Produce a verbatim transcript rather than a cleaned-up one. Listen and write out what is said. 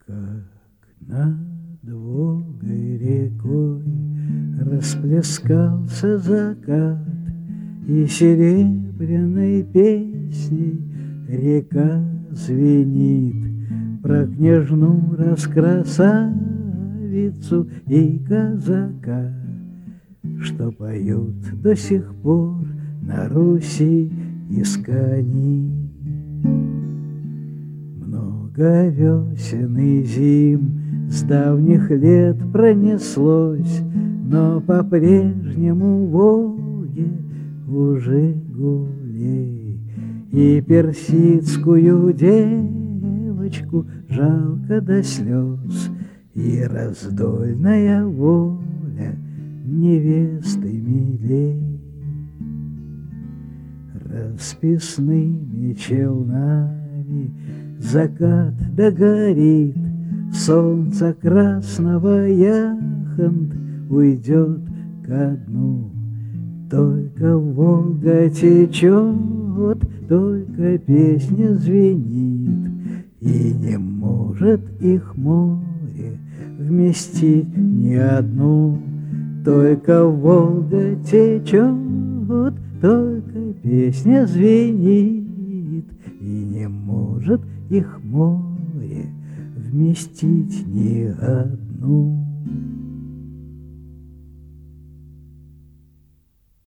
Как над Волгой рекой расплескался закат, и серебряной песней река звенит про княжну раскрасавицу и казака, что поют до сих пор на Руси искони. Много весен и зим с давних лет пронеслось, но по-прежнему в Волге уже гулей, и персидскую девочку жалко до слез, и раздольная воля невесты милей. Расписными челнами закат догорит, солнца красного яхонт уйдет ко дну. Только Волга течет, только песня звенит, и не может их море вместить ни одну. Только Волга течет, только песня звенит, и не может их море вместить ни одну.